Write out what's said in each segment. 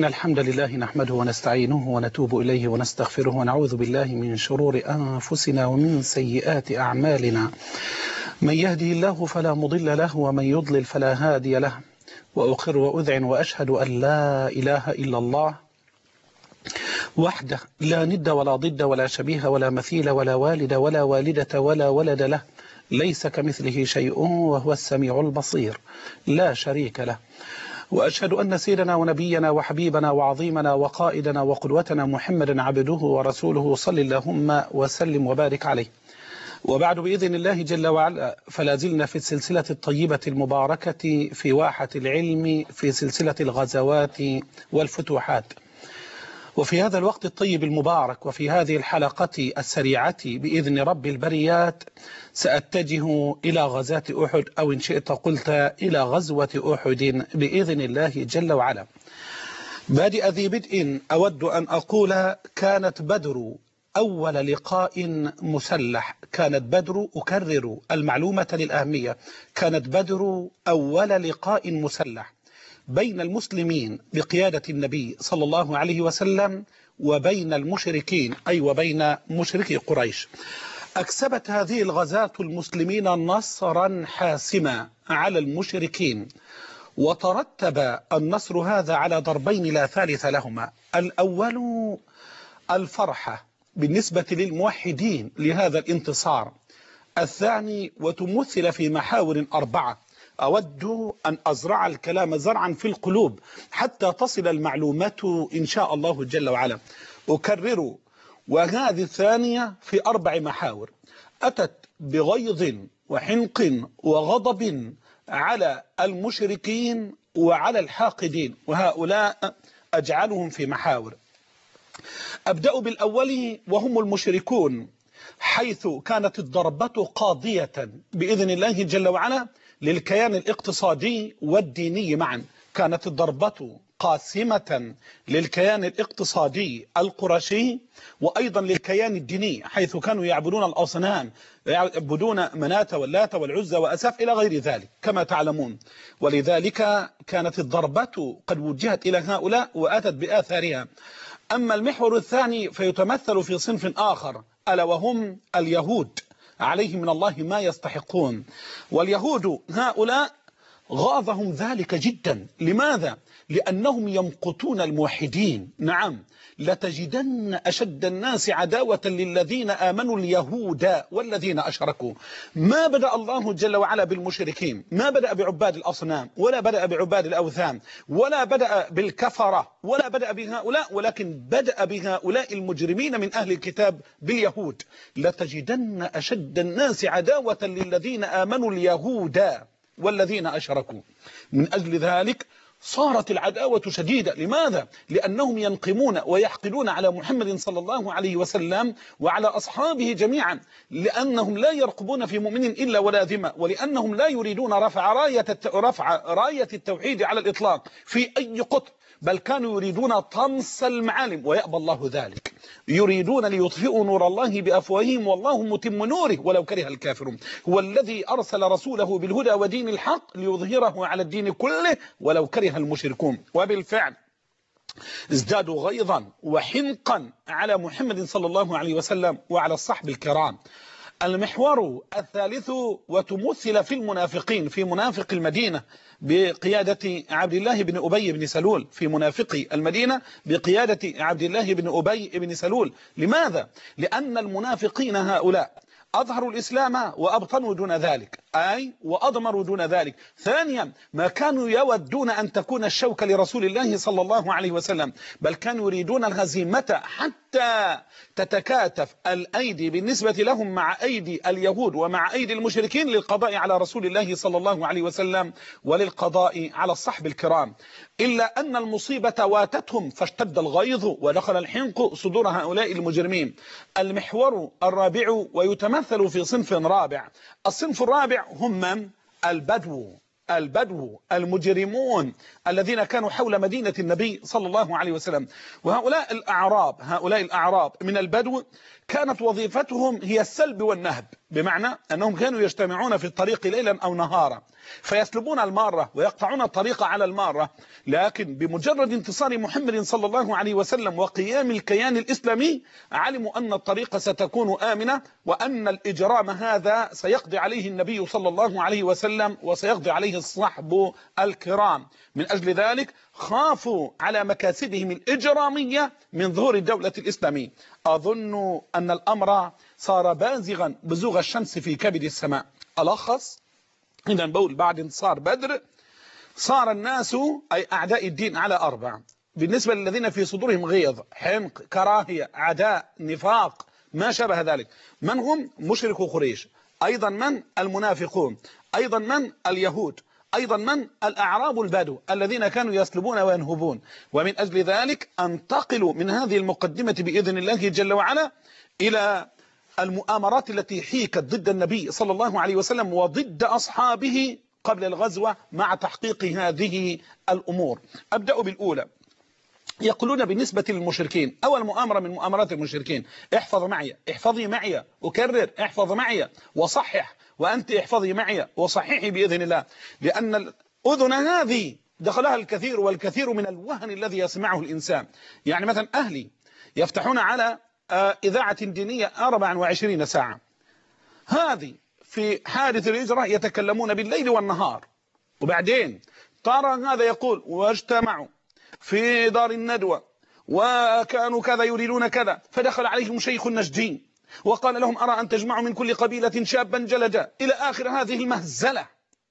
إن الحمد لله نحمده ونستعينه ونتوب إليه ونستغفره ونعوذ بالله من شرور أنفسنا ومن سيئات أعمالنا. من يهده الله فلا مضل له ومن يضلل فلا هادي له، وأقر وأذعن وأشهد أن لا إله إلا الله وحده لا ند ولا ضد ولا شبيه ولا مثيل ولا والد ولا والدة ولا ولد له، ليس كمثله شيء وهو السميع البصير لا شريك له. وأشهد أن سيدنا ونبينا وحبيبنا وعظيمنا وقائدنا وقدوتنا محمدا عبده ورسوله صلى اللهم وسلم وبارك عليه. وبعد بإذن الله جل وعلا فلا زلنا في السلسلة الطيبة المباركة في واحة العلم في سلسلة الغزوات والفتوحات. وفي هذا الوقت الطيب المبارك وفي هذه الحلقة السريعة بإذن رب البريات سأتجه إلى غزاة أحد، أو إن شئت قلت إلى غزوة أحد بإذن الله جل وعلا. بادئ ذي بدء أود أن أقول كانت بدر أول لقاء مسلح. كانت بدر، أكرر المعلومة للأهمية، كانت بدر أول لقاء مسلح بين المسلمين بقيادة النبي صلى الله عليه وسلم وبين المشركين، أي وبين مشركي قريش. أكسبت هذه الغزاة المسلمين نصرا حاسما على المشركين، وترتب النصر هذا على ضربين لا ثالث لهما. الأول الفرحة بالنسبة للموحدين لهذا الانتصار. الثاني وتمثل في محاور 4. أود أن أزرع الكلام زرعا في القلوب حتى تصل المعلومات إن شاء الله جل وعلا. أكرر، وهذه الثانية في 4 محاور أتت بغيظ وحنق وغضب على المشركين وعلى الحاقدين، وهؤلاء أجعلهم في محاور. أبدأ بالأول وهم المشركون، حيث كانت الضربة قاضية بإذن الله جل وعلا للكيان الاقتصادي والديني معا. كانت الضربة قاسمة للكيان الاقتصادي القرشي وأيضا للكيان الديني، حيث كانوا يعبدون الأصنام، يعبدون مناة واللات والعزى وأساف إلى غير ذلك كما تعلمون. ولذلك كانت الضربة قد وجهت إلى هؤلاء وأتت بآثارها. أما المحور الثاني فيتمثل في صنف آخر، ألا وهم اليهود، عليهم من الله ما يستحقون. واليهود هؤلاء غاضهم ذلك جدا. لماذا؟ لأنهم يمقتون الموحدين. نعم، لتجدن أشد الناس عداوة للذين آمنوا اليهود والذين أشركوا. ما بدأ الله جل وعلا بالمشركين، ما بدأ بعباد الأصنام ولا بدأ بعباد الأوثان ولا بدأ بالكفرة ولا بدأ بهؤلاء، ولكن بدأ بهؤلاء المجرمين من أهل الكتاب باليهود. لتجدن أشد الناس عداوة للذين آمنوا اليهود والذين أشركوا. من أجل ذلك صارت العداوة شديدة. لماذا؟ لأنهم ينقمون ويحقدون على محمد صلى الله عليه وسلم وعلى أصحابه جميعا، لأنهم لا يرقبون في مؤمن إلا ولا ذمة، ولأنهم لا يريدون رفع راية التوحيد على الإطلاق في أي قطر، بل كانوا يريدون طمس المعالم ويأبى الله ذلك. يريدون ليطفئوا نور الله بأفواههم والله متم نوره ولو كره الكافرون. هو الذي أرسل رسوله بالهدى ودين الحق ليظهره على الدين كله ولو كره المشركون. وبالفعل ازدادوا غيظا وحنقا على محمد صلى الله عليه وسلم وعلى الصحب الكرام. المحور الثالث وتمثل في المنافقين، في منافق المدينة بقيادة عبد الله بن أبي بن سلول، في منافقي المدينة بقيادة عبد الله بن أبي بن سلول. لماذا؟ لأن المنافقين هؤلاء أظهروا الإسلام وأبطنوا دون ذلك، أي وأضمروا دون ذلك. ثانيا، ما كانوا يودون أن تكون الشوكة لرسول الله صلى الله عليه وسلم، بل كانوا يريدون الهزيمة حتى تتكاتف الأيدي بالنسبة لهم مع أيدي اليهود ومع أيدي المشركين للقضاء على رسول الله صلى الله عليه وسلم وللقضاء على الصحب الكرام. إلا أن المصيبة واتتهم فاشتد الغيظ ودخل الحنق صدور هؤلاء المجرمين. المحور الرابع ويتمثل في صنف رابع. الصنف الرابع هم من؟ البدو. البدو المجرمون الذين كانوا حول مدينة النبي صلى الله عليه وسلم. وهؤلاء الأعراب من البدو كانت وظيفتهم هي السلب والنهب، بمعنى أنهم كانوا يجتمعون في الطريق ليلا أو نهارا فيسلبون المارة ويقطعون الطريق على المارة، لكن بمجرد انتصار محمد صلى الله عليه وسلم وقيام الكيان الإسلامي علموا أن الطريق ستكون آمنة، وأن الإجرام هذا سيقضي عليه النبي صلى الله عليه وسلم وسيقضي عليه الصحب الكرام. من أجل ذلك خافوا على مكاسبهم الإجرامية من ظهور الدولة الإسلامية. أظن أن الأمر صار بازغا بزوغ الشمس في كبد السماء. ألخص إذا بقول بعد انتصار بدر صار الناس أي أعداء الدين على أربع. بالنسبة للذين في صدورهم غيظ، حنق، كراهية، عداء، نفاق، ما شابه ذلك، من هم؟ مشركو قريش، أيضا من؟ المنافقون، أيضا من؟ اليهود، أيضا من؟ الأعراب البدو الذين كانوا يسلبون وينهبون. ومن أجل ذلك أنتقل من هذه المقدمة بإذن الله جل وعلا إلى المؤامرات التي حيكت ضد النبي صلى الله عليه وسلم وضد أصحابه قبل الغزوة مع تحقيق هذه الأمور. أبدأ بالأولى. يقولون بالنسبة للمشركين، أول مؤامرة من مؤامرات المشركين، احفظ معي، احفظي معي، أكرر احفظ معي وصحح، وأنت احفظي معي وصححي بإذن الله، لأن الأذن هذه دخلها الكثير والكثير من الوهن الذي يسمعه الإنسان. يعني مثلا أهلي يفتحون على إذاعة دينية 24 ساعة، هذه في حادث الهجرة يتكلمون بالليل والنهار، وبعدين ترى هذا يقول واجتمعوا في دار الندوة وكانوا كذا يريدون كذا، فدخل عليهم شيخ النجدين وقال لهم أرى أن تجمعوا من كل قبيلة شابا جلدا، إلى آخر هذه المهزلة.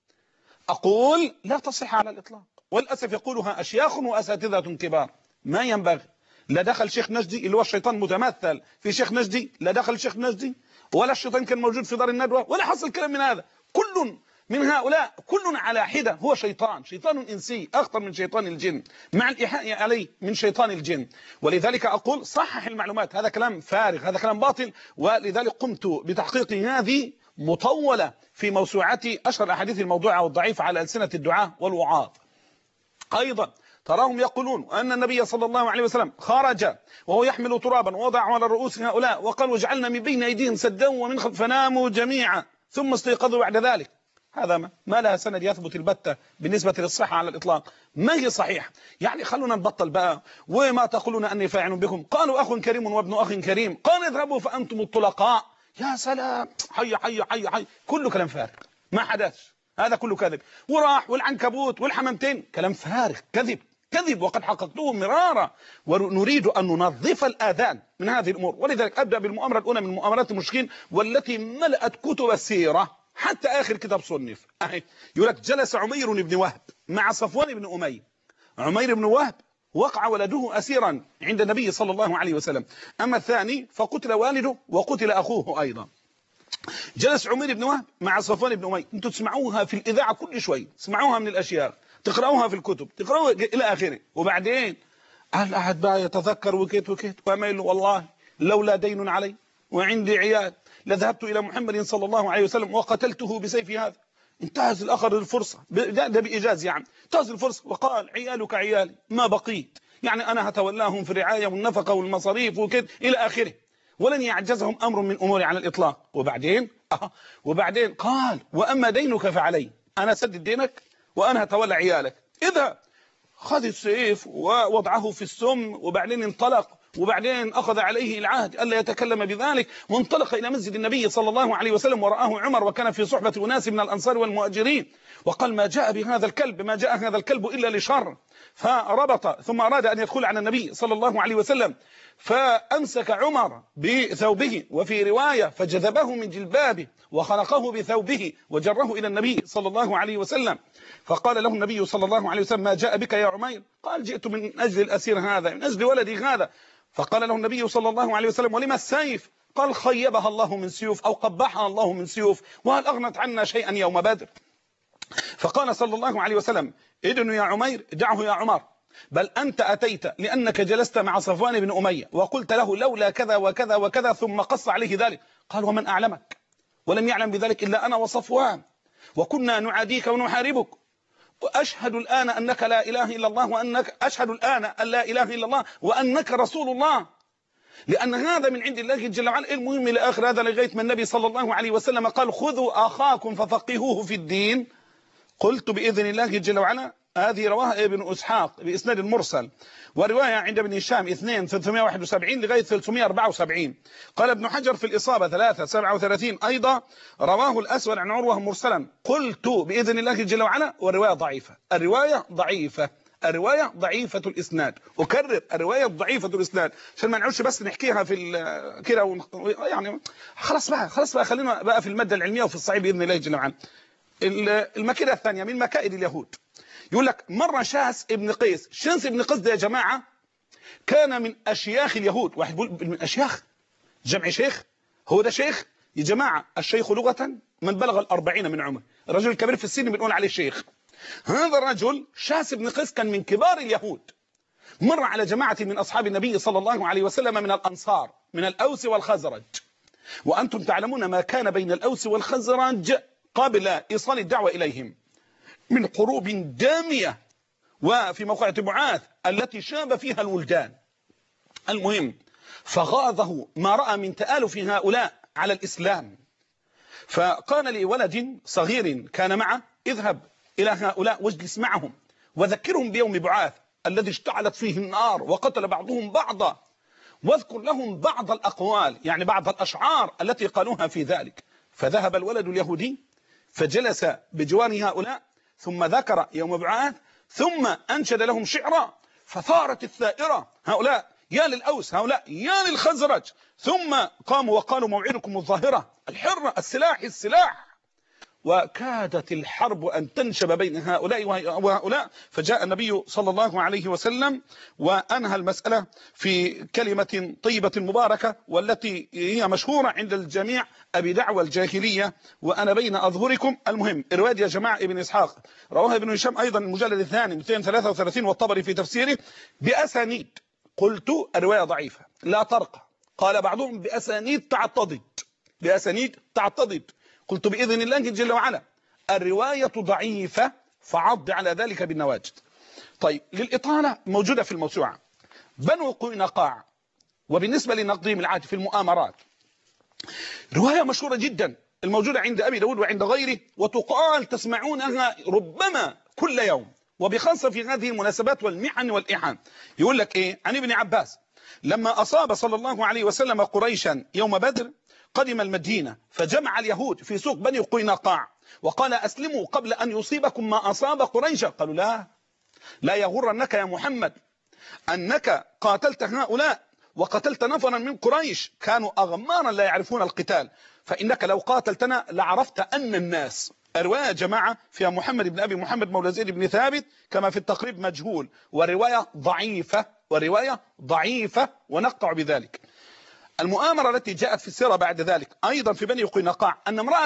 أقول لا تصح على الإطلاق، والأسف يقولها أشياخ وأساتذة كبار. ما ينبغي. لا دخل شيخ نجدي اللي هو الشيطان متمثل في شيخ نجدي، لا دخل شيخ نجدي ولا الشيطان كان موجود في دار الندوة ولا حصل كلام من هذا. كل من هؤلاء كل على حدة هو شيطان إنسي أخطر من شيطان الجن، مع الإيحاء عليه من شيطان الجن. ولذلك أقول صحح المعلومات، هذا كلام فارغ، هذا كلام باطل. ولذلك قمت بتحقيق هذه مطولة في موسوعتي أشهر الأحاديث الموضوعة والضعيفة على ألسنة الدعاة والوعاظ. أيضا تراهم يقولون أن النبي صلى الله عليه وسلم خرج وهو يحمل ترابا ووضعه على رؤوس هؤلاء وقال وجعلنا من بين أيديهم سدا ومن خلف فناموا جميعا ثم استيقظوا بعد ذلك. هذا ما لها سند يثبت البتة بالنسبة للصحة على الإطلاق، ما هي صحيحة. يعني خلونا نبطل بقى. وما تقولون أني فاعل بكم؟ قالوا أخ كريم وابن أخ كريم، قال اذهبوا فأنتم الطلقاء. يا سلام، حي حي حي حي، كله كلام فارغ ما حدث، هذا كله كذب. وراح والعنكبوت والحمامتين، كلام فارغ، كذب كذب، وقد حققته مرارا، ونريد أن ننظف الآذان من هذه الأمور. ولذلك أبدأ بالمؤامرة الأولى من مؤامرات المشركين والتي ملأت كتب السيرة حتى آخر كتاب صنف. يقول لك جلس عمير بن وهب مع صفوان بن أمية. عمير بن وهب وقع ولده أسيرا عند النبي صلى الله عليه وسلم، أما الثاني فقتل والده وقتل أخوه أيضا. جلس عمير بن وهب مع صفوان بن أمية، انتم تسمعوها في الإذاعة كل شوي، تسمعوها من الأشياء، تقرأوها في الكتب، تقرأوها إلى آخره. وبعدين الأحد بقى يتذكر وكيت وكيت وأميل والله لولا دين علي وعندي عيال لذهبت إلى محمد صلى الله عليه وسلم وقتلته بسيف هذا. انتهز الآخر الفرصة، ده بإيجاز يعني، انتهز الفرصة وقال عيالك عيالي ما بقيت، يعني أنا هتولاهم في الرعاية والنفقة والمصاريف وكذا إلى آخره، ولن يعجزهم أمر من أموري على الإطلاق. وبعدين قال وأما دينك فعلي، أنا سدد دينك وأنا هتولى عيالك. إذا خذ السيف ووضعه في السم وبعدين انطلق، وبعدين أخذ عليه العهد ألا يتكلم بذلك، وانطلق إلى مسجد النبي صلى الله عليه وسلم، ورآه عمر وكان في صحبة أناس من الأنصار والمهاجرين، وقال ما جاء بهذا الكلب، ما جاء هذا الكلب إلا لشر. فربط ثم أراد أن يدخل على النبي صلى الله عليه وسلم، فأمسك عمر بثوبه، وفي رواية فجذبه من جلبابه وخنقه بثوبه وجره إلى النبي صلى الله عليه وسلم. فقال له النبي صلى الله عليه وسلم ما جاء بك يا عمير؟ قال جئت من أجل الأسير هذا، من أجل ولدي هذا. فقال له النبي صلى الله عليه وسلم ولما السيف؟ قال خيبها الله من سيوف أو قبحها الله من سيوف، وهل أغنت عنا شيئا يوم بدر؟ فقال صلى الله عليه وسلم إذن يا عمير، دعه يا عمر، بل أنت أتيت لأنك جلست مع صفوان بن أمية وقلت له لولا كذا وكذا وكذا، ثم قص عليه ذلك. قال ومن أعلمك؟ ولم يعلم بذلك إلا أنا وصفوان، وكنا نعاديك ونحاربك، أشهد الآن أنك لا إله إلا الله وأنك أشهد الآن أن لا إله إلا الله وأنك رسول الله، لأن هذا من عند الله جل وعلا. المهم إلى آخر هذا لغاية ما النبي صلى الله عليه وسلم قال خذوا أخاكم ففقهوه في الدين. قلت بإذن الله جل وعلا هذه رواها ابن إسحاق بإسناد المرسل، ورواية عند ابن هشام 2 371 لغاية 374. قال ابن حجر في الإصابة 3 37 أيضا رواه الأسود عن عروة مرسلا. قلت بإذن الله جل وعلا والرواية ضعيفة، الرواية ضعيفة، الرواية ضعيفة الإسناد. أكرر الرواية ضعيفة الإسناد عشان ما نعودش بس نحكيها في كده يعني خلاص بقى خلينا بقى في المادة العلمية وفي الصحيح بإذن الله جل وعلا. المكيدة الثانية من مكائد اليهود، يقول لك مرة شاس ابن قيس. شاس ابن قيس ده يا جماعة كان من أشياخ اليهود. واحد يقول من أشياخ جمع شيخ، هو ده شيخ يا جماعة؟ الشيخ لغة من بلغ 40 من عمره، الرجل الكبير في السن بنقول عليه شيخ. هذا الرجل شاس ابن قيس كان من كبار اليهود. مر على جماعة من أصحاب النبي صلى الله عليه وسلم من الأنصار من الأوس والخزرج، وأنتم تعلمون ما كان بين الأوس والخزرج قبل إيصال الدعوة إليهم من حروب دامية، وفي موقعة بعاث التي شاب فيها الولدان. المهم فغاظه ما رأى من تآلف هؤلاء على الإسلام، فقال لولد صغير كان معه اذهب إلى هؤلاء واجلس معهم وذكرهم بيوم بعاث الذي اشتعلت فيه النار وقتل بعضهم بعضا، واذكر لهم بعض الأقوال يعني بعض الأشعار التي قالوها في ذلك. فذهب الولد اليهودي فجلس بجوار هؤلاء ثم ذكر يوم بعاث ثم أنشد لهم شعرا، فثارت الثائرة، هؤلاء يا للأوس هؤلاء يا للخزرج، ثم قاموا وقالوا موعدكم الظاهرة الحرة السلاح، وكادت الحرب أن تنشب بين هؤلاء وهؤلاء. فجاء النبي صلى الله عليه وسلم وأنهى المسألة في كلمة طيبة مباركة والتي هي مشهورة عند الجميع: أبي دعوى الجاهلية وأنا بين أظهركم. المهم الرواية يا جماعة ابن إسحاق رواه ابن هشام أيضا المجلد الثاني 233 والطبري في تفسيره بأسانيد. قلت الرواية ضعيفة لا ترقى، قال بعضهم بأسانيد تعتضد. قلت بإذن الله جل وعلا الرواية ضعيفة فعض على ذلك بالنواجذ. طيب للإطالة موجودة في الموسوعة بنو قينقاع، وبالنسبة لنقدهم العادي في المؤامرات رواية مشهورة جدا الموجودة عند أبي داود وعند غيره، وتقال تسمعونها ربما كل يوم، وبخاصة في هذه المناسبات والمحن والإحان. يقول لك إيه عن ابن عباس: لما أصاب صلى الله عليه وسلم قريشا يوم بدر قدم المدينة فجمع اليهود في سوق بني قينقاع وقال أسلموا قبل أن يصيبكم ما أصاب قريشا. قالوا لا يغرنك يا محمد أنك قاتلت هؤلاء وقتلت نفرا من قريش كانوا أغمارا لا يعرفون القتال، فإنك لو قاتلتنا لعرفت أن الناس. الرواية جماعة فيها محمد بن أبي محمد مولى زيد بن ثابت كما في التقريب مجهول، ورواية ضعيفة ونقطع بذلك. المؤامرة التي جاءت في السيرة بعد ذلك أيضا في بني قينقاع أن امرأة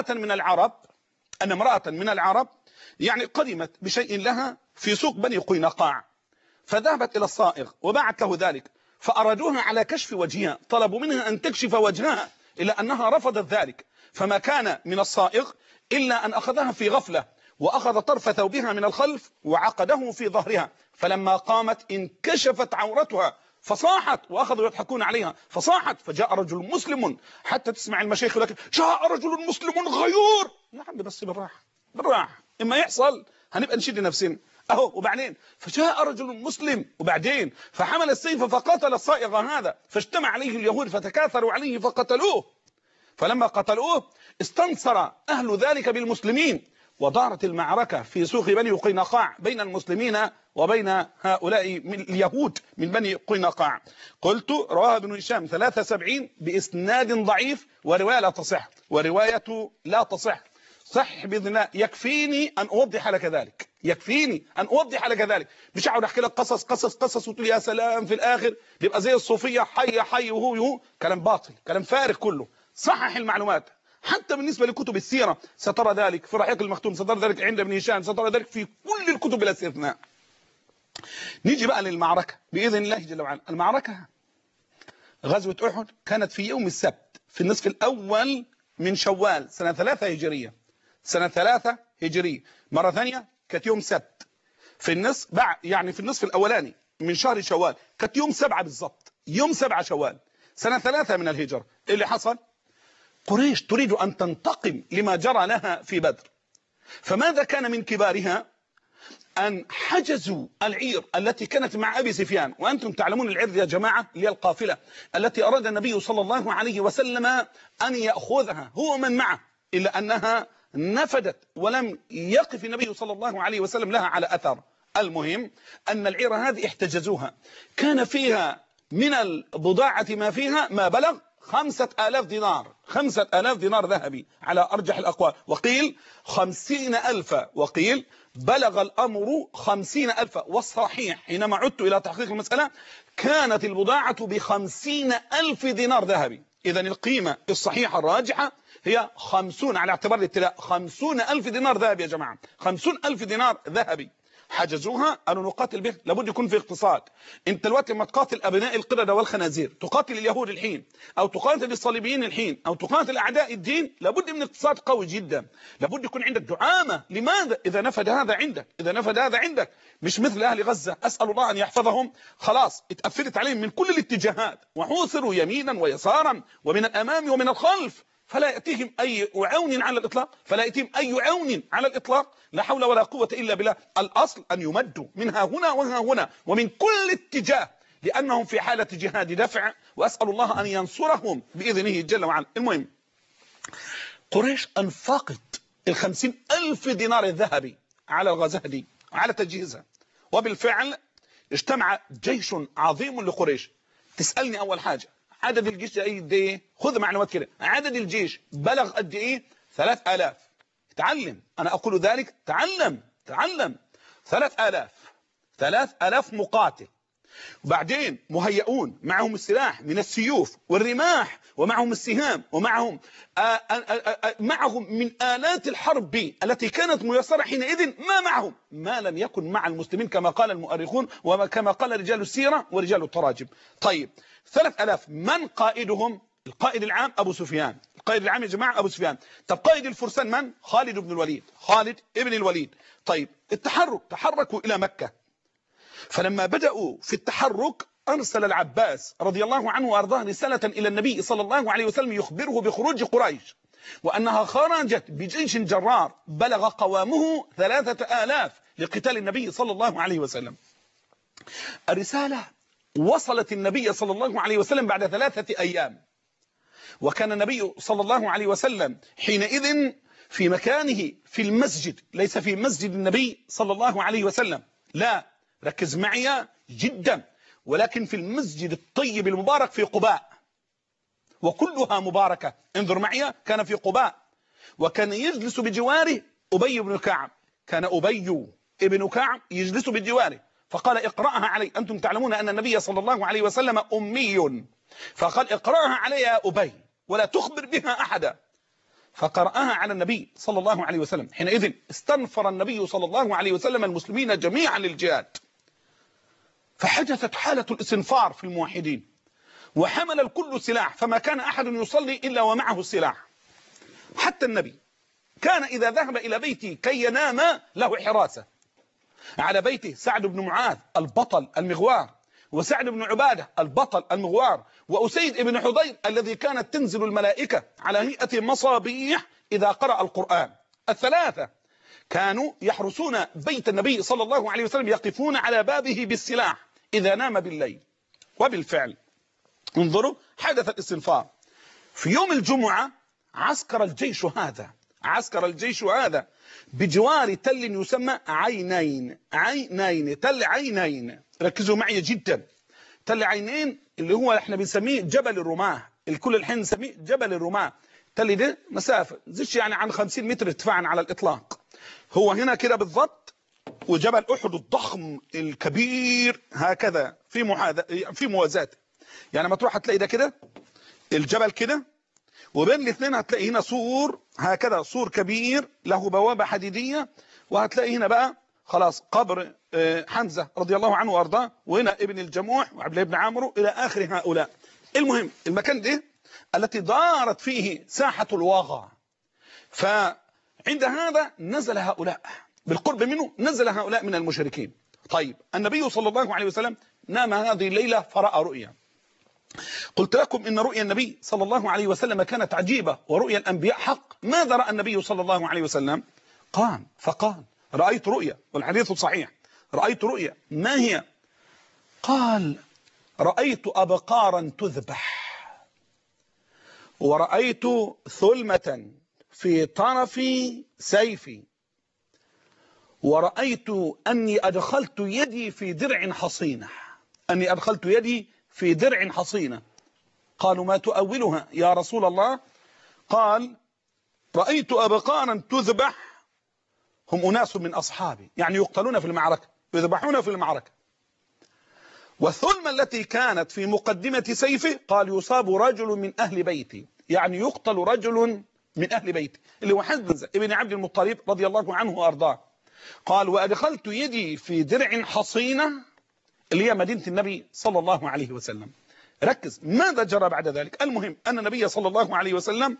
من العرب يعني قدمت بشيء لها في سوق بني قينقاع، فذهبت إلى الصائغ وباعت له ذلك، فأرادوها على كشف وجهها، طلبوا منها أن تكشف وجهها إلا أنها رفضت ذلك، فما كان من الصائغ إلا أن أخذها في غفلة وأخذ طرف ثوبها من الخلف وعقده في ظهرها، فلما قامت انكشفت عورتها فصاحت وأخذوا يضحكون عليها فصاحت، فجاء رجل مسلم حتى تسمع المشايخ لكن جاء رجل مسلم غيور. يا عم بس بالراحة إما يحصل هنبقى نشد نفسنا أهو. وبعدين فجاء رجل مسلم وبعدين فحمل السيف فقاتل الصائغ هذا، فاجتمع عليه اليهود فتكاثروا عليه فقتلوه، فلما قتلوه استنصر أهل ذلك بالمسلمين، ودارت المعركة في سوق بني قينقاع بين المسلمين وبين هؤلاء اليهود من بني قينقاع. قلت رواه ابن هشام 73 بإسناد ضعيف ورواية لا تصح. صح بإذن الله. يكفيني أن أوضح لك ذلك، مش هقعد أحكي لك قصص وتقول يا سلام في الآخر بيبقى زي الصوفية حي وهو كلام باطل كلام فارغ كله. صحح المعلومات حتى بالنسبة لكتب السيرة سترى ذلك في رحيق المختوم، سترى ذلك عند ابن هشام، سترى ذلك في كل الكتب بلا استثناء. نيجي بقى للمعركة بإذن الله جل وعلا. المعركة غزوة أحد كانت في يوم السبت في النصف الأول من شوال سنة 3 هجرية، مرة ثانية كانت يوم سبت في النصف يعني في النصف الأولاني من شهر شوال، كانت يوم 7 بالضبط، يوم 7 شوال سنة 3 من الهجرة. إيه اللي حصل؟ قريش تريد أن تنتقم لما جرى لها في بدر. فماذا كان من كبارها؟ أن حجزوا العير التي كانت مع أبي سفيان، وأنتم تعلمون العير يا جماعة اللي هي القافلة التي أراد النبي صلى الله عليه وسلم أن يأخذها هو من معه، إلا أنها نفدت ولم يقف النبي صلى الله عليه وسلم لها على أثر. المهم أن العير هذه احتجزوها، كان فيها من البضاعة ما فيها ما بلغ 5000 دينار، 5000 دينار ذهبي على أرجح الأقوال، وقيل 50,000، وقيل بلغ الأمر 50,000. والصحيح حينما عدت إلى تحقيق المسألة كانت البضاعة ب50,000 دينار ذهبي. إذن القيمة الصحيحة الراجحة هي 50 على اعتبار الابتلاء، 50,000 دينار ذهبي يا جماعة، 50,000 دينار ذهبي. حجزوها، قالوا نقاتل به، لابد يكون في اقتصاد. انت دلوقتي لما تقاتل ابناء القردة والخنازير، تقاتل اليهود الحين، او تقاتل الصليبيين الحين، او تقاتل اعداء الدين، لابد من اقتصاد قوي جدا، لابد يكون عندك دعامة. لماذا؟ اذا نفد هذا عندك، اذا نفد هذا عندك، مش مثل اهل غزة، اسال الله ان يحفظهم، خلاص اتقفلت عليهم من كل الاتجاهات، وحوصروا يمينا ويسارا ومن الامام ومن الخلف، فلا يأتيهم أي عون على الإطلاق، فلا يأتيهم أي عون على الإطلاق، لا حول ولا قوة إلا بالله. الأصل أن يمدوا منها هنا وها هنا ومن كل اتجاه، لأنهم في حالة جهاد دفع، وأسأل الله أن ينصرهم بإذنه جل وعلا. المهم قريش أنفقت 50,000 دينار الذهبي على الغزاة دي، على تجهيزها، وبالفعل اجتمع جيش عظيم لقريش. تسألني أول حاجة عدد الجيش قد ايه؟ خذ معلومات كده، عدد الجيش بلغ قد ايه؟ 3000. تعلم، انا اقول ذلك، تعلم 3000 مقاتل، وبعدين مهيئون، معهم السلاح من السيوف والرماح، ومعهم السهام، ومعهم معهم من آلات الحرب التي كانت ميسرة حينئذ ما معهم ما لم يكن مع المسلمين، كما قال المؤرخون وكما قال رجال السيرة ورجال التراجم. طيب 3000، من قائدهم؟ القائد العام أبو سفيان، القائد العام يا جماعة أبو سفيان. طب قائد الفرسان من؟ خالد بن الوليد، خالد ابن الوليد. طيب تحركوا إلى مكة. فلما بدأوا في التحرك أرسل العباس رضي الله عنه وأرضاه رسالة إلى النبي صلى الله عليه وسلم يخبره بخروج قريش، وأنها خرجت بجيش جرار بلغ قوامه 3000 لقتال النبي صلى الله عليه وسلم. الرسالة وصلت النبي صلى الله عليه وسلم بعد 3 أيام، وكان النبي صلى الله عليه وسلم حينئذ في مكانه في المسجد، ليس في مسجد النبي صلى الله عليه وسلم، لا، ركز معي جدا، ولكن في المسجد الطيب المبارك في قباء، وكلها مباركة. انظر معي، كان في قباء، وكان يجلس بجواره أبي بن كعب، كان أبي ابن كعب يجلس بجواره، فقال اقرأها علي. أنتم تعلمون أن النبي صلى الله عليه وسلم أمي، فقال اقرأها علي يا أبي ولا تخبر بها أحدا، فقرأها على النبي صلى الله عليه وسلم. حينئذ استنفر النبي صلى الله عليه وسلم المسلمين جميعا للجهاد، فحدثت حالة الاستنفار في الموحدين، وحمل الكل سلاح، فما كان أحد يصلي إلا ومعه السلاح. حتى النبي كان إذا ذهب إلى بيته كي ينام له حراسة، على بيته سعد بن معاذ البطل المغوار، وسعد بن عبادة البطل المغوار، وأسيد بن حضير الذي كانت تنزل الملائكة على هيئة مصابيح إذا قرأ القرآن. الثلاثة كانوا يحرسون بيت النبي صلى الله عليه وسلم، يقفون على بابه بالسلاح إذا نام بالليل. وبالفعل انظروا، حدث الاستنفار. في يوم الجمعة عسكر الجيش هذا بجوار تل يسمى عينين، تل عينين، ركزوا معي جدا. تل عينين اللي هو احنا بنسميه جبل الرماة، الكل الحين نسميه جبل الرماة. تل ده مسافة زيش يعني عن 50 متر ارتفاعا على الإطلاق، هو هنا كده بالضبط، وجبل أحد الضخم الكبير هكذا في موازاة. يعني ما تروح هتلاقي ده كده الجبل كده، وبين الاثنين هتلاقي هنا سور هكذا، سور كبير له بوابة حديدية، وهتلاقي هنا بقى خلاص قبر حمزة رضي الله عنه وارضاه، وهنا ابن الجموح وعبد الله بن عمرو إلى آخر هؤلاء. المهم المكان ده التي دارت فيه ساحة الواغى، فعند هذا نزل هؤلاء بالقرب منه نزل هؤلاء من المشركين. طيب النبي صلى الله عليه وسلم نام هذه الليلة فرأى رؤيا. قلت لكم إن رؤيا النبي صلى الله عليه وسلم كانت عجيبة ورؤيا الأنبياء حق. ماذا رأى النبي صلى الله عليه وسلم؟ فقال رأيت رؤيا، والحديث صحيح، رأيت رؤيا. ما هي؟ قال رأيت أبقارا تذبح، ورأيت ثلمة في طرف سيفي، ورأيت أني أدخلت يدي في درع حصينة، أني أدخلت يدي في درع حصينة. قالوا ما تؤولها يا رسول الله؟ قال رأيت أبقارا تذبح، هم أناس من أصحابي، يعني يقتلون في المعركة، يذبحون في المعركة. والثلمة التي كانت في مقدمة سيفه قال يصاب رجل من أهل بيتي، يعني يقتل رجل من أهل بيتي اللي هو حمزة ابن عبد المطلب رضي الله عنه وأرضاه. قال وأدخلت يدي في درع حصينة اللي هي مدينة النبي صلى الله عليه وسلم. ركز ماذا جرى بعد ذلك. المهم أن النبي صلى الله عليه وسلم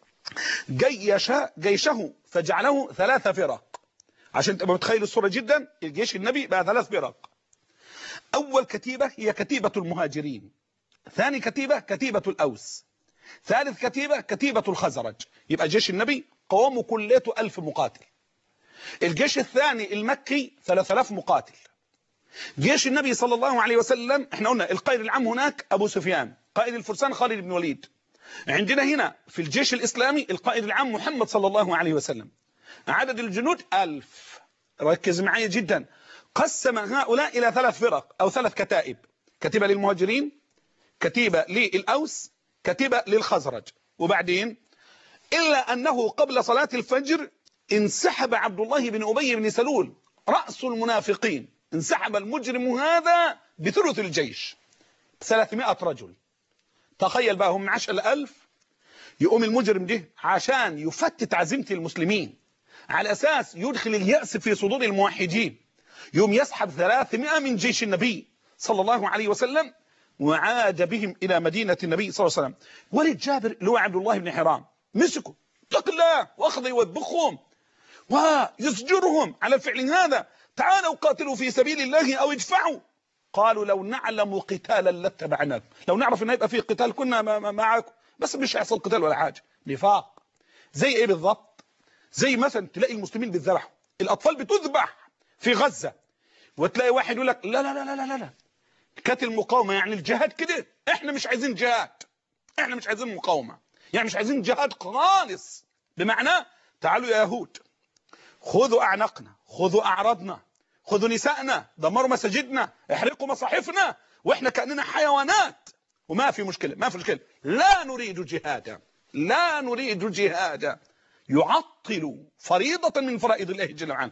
جيشه فجعله 3 فرق، عشان تبقى متخيل الصورة جدا. الجيش النبي بقى 3 فرق. أول كتيبة هي كتيبة المهاجرين، ثاني كتيبة كتيبة الأوس، ثالث كتيبة كتيبة الخزرج. يبقى جيش النبي قوامه كليته 1000 مقاتل. الجيش الثاني المكي 3000 مقاتل. جيش النبي صلى الله عليه وسلم احنا قلنا القائد العام هناك أبو سفيان، قائد الفرسان خالد بن وليد. عندنا هنا في الجيش الإسلامي القائد العام محمد صلى الله عليه وسلم. عدد الجنود 1000. ركز معي جدا. قسم هؤلاء إلى 3 فرق أو 3 كتائب، كتيبة للمهاجرين، كتيبة للأوس، كتيبة للخزرج. وبعدين إلا أنه قبل صلاة الفجر انسحب عبد الله بن أبي بن سلول رأس المنافقين، انسحب المجرم هذا بثلث الجيش 300 رجل. تخيل بقى هم 10,000، يقوم المجرم ده عشان يفتت عزيمة المسلمين على أساس يدخل اليأس في صدور الموحدين، يوم يسحب 300 من جيش النبي صلى الله عليه وسلم وعاد بهم إلى مدينة النبي صلى الله عليه وسلم. ولد جابر اللي هو عبد الله بن حرام مسكوا اتق الله واخذ يوبخهم ويزجرهم على الفعل هذا. تعالوا قاتلوا في سبيل الله أو ادفعوا. قالوا لو نعلم قتالا لاتبعناكم، لو نعرف ان هيبقى فيه قتال كنا معاكم، بس مش هيحصل قتال ولا حاجه. نفاق. زي ايه بالضبط؟ زي مثلا تلاقي المسلمين بيتذبحوا، الاطفال بتذبح في غزه، وتلاقي واحد يقول لك لا لا لا لا لا لا كانت المقاومه يعني الجهاد كده، احنا مش عايزين جهاد، احنا مش عايزين مقاومه، يعني مش عايزين جهاد خالص. بمعنى تعالوا يا يهود خذوا اعناقنا، خذوا اعراضنا، خذوا نسائنا، دمروا مساجدنا، احرقوا مصاحفنا، واحنا كأننا حيوانات. وما في مشكلة، ما في مشكلة. لا نريد جهادا، لا نريد جهادا. يعطل فريضة من فرائض الله جل وعلا.